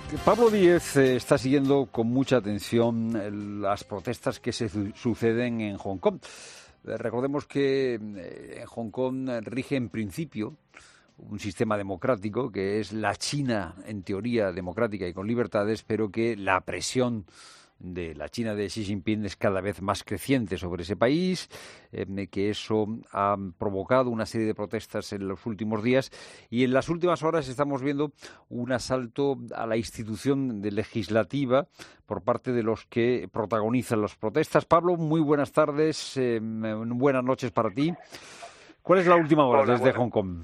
Pablo Díez está siguiendo con mucha atención las protestas que se suceden en Hong Kong. Recordemos que en Hong Kong rige en principio un sistema democrático que es la China, en teoría democrática y con libertades, pero que la presión de la China de Xi Jinping es cada vez más creciente sobre ese país, que eso ha provocado una serie de protestas en los últimos días y en las últimas horas estamos viendo un asalto a la institución legislativa por parte de los que protagonizan las protestas. Pablo, muy buenas tardes, buenas noches para ti. ¿Cuál es la última hora desde Hong Kong?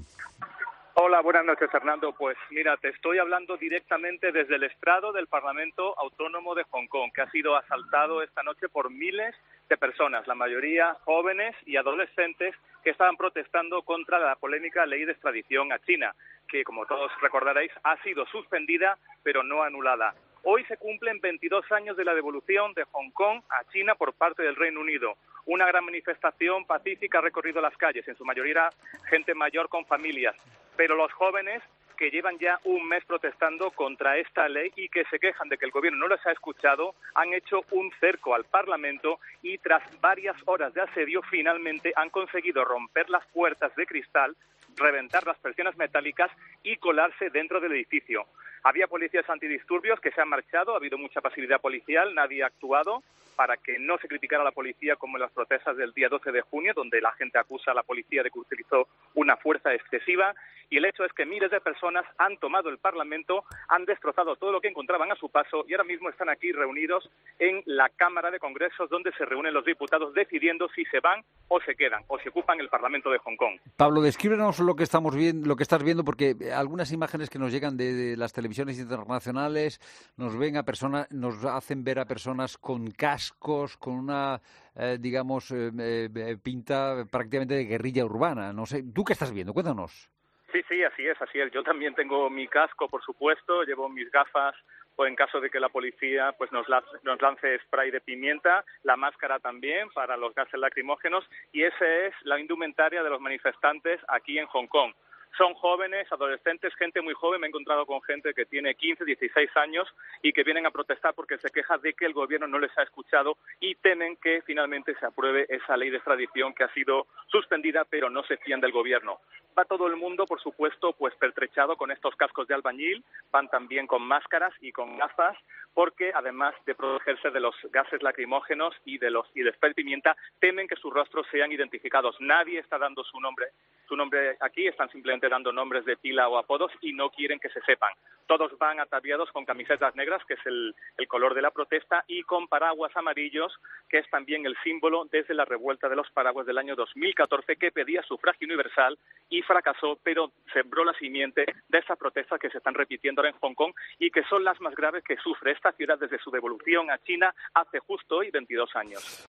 Hola, buenas noches, Fernando. Pues mira, te estoy hablando directamente desde el estrado del Parlamento Autónomo de Hong Kong, que ha sido asaltado esta noche por miles de personas, la mayoría jóvenes y adolescentes que estaban protestando contra la polémica ley de extradición a China, que, como todos recordaréis, ha sido suspendida pero no anulada. Hoy se cumplen 22 años de la devolución de Hong Kong a China por parte del Reino Unido. Una gran manifestación pacífica ha recorrido las calles, en su mayoría gente mayor con familias. Pero los jóvenes que llevan ya un mes protestando contra esta ley y que se quejan de que el gobierno no les ha escuchado, han hecho un cerco al Parlamento y tras varias horas de asedio finalmente han conseguido romper las puertas de cristal, reventar las persianas metálicas y colarse dentro del edificio. Había policías antidisturbios que se han marchado, ha habido mucha pasividad policial, nadie ha actuado para que no se criticara a la policía como en las protestas del día 12 de junio, donde la gente acusa a la policía de que utilizó una fuerza excesiva. Y el hecho es que miles de personas han tomado el Parlamento, han destrozado todo lo que encontraban a su paso y ahora mismo están aquí reunidos en la Cámara de Congresos, donde se reúnen los diputados decidiendo si se van o se quedan o se ocupan el Parlamento de Hong Kong. Pablo, descríbenos lo que estamos viendo, lo que estás viendo, porque algunas imágenes que nos llegan de las televisiones internacionales nos hacen ver a personas con cascos, con una pinta prácticamente de guerrilla urbana. No sé, ¿tú qué estás viendo? Cuéntanos. Sí, así es. Yo también tengo mi casco, por supuesto, llevo mis gafas, o en caso de que la policía pues nos lance spray de pimienta, la máscara también para los gases lacrimógenos, y esa es la indumentaria de los manifestantes aquí en Hong Kong. Son jóvenes, adolescentes, gente muy joven. Me he encontrado con gente que tiene 15, 16 años y que vienen a protestar porque se queja de que el gobierno no les ha escuchado y temen que finalmente se apruebe esa ley de extradición que ha sido suspendida, pero no se fían del gobierno. Va todo el mundo, por supuesto, pues pertrechado con estos cascos de albañil, van también con máscaras y con gafas, porque además de protegerse de los gases lacrimógenos y de spray de pimienta, temen que sus rostros sean identificados. Nadie está dando su nombre aquí, están simplemente dando nombres de pila o apodos y no quieren que se sepan. Todos van ataviados con camisetas negras, que es el color de la protesta, y con paraguas amarillos, que es también el símbolo desde la revuelta de los paraguas del año 2014, que pedía sufragio universal y fracasó, pero sembró la simiente de estas protestas que se están repitiendo ahora en Hong Kong y que son las más graves que sufre esta ciudad desde su devolución a China hace justo hoy 22 años.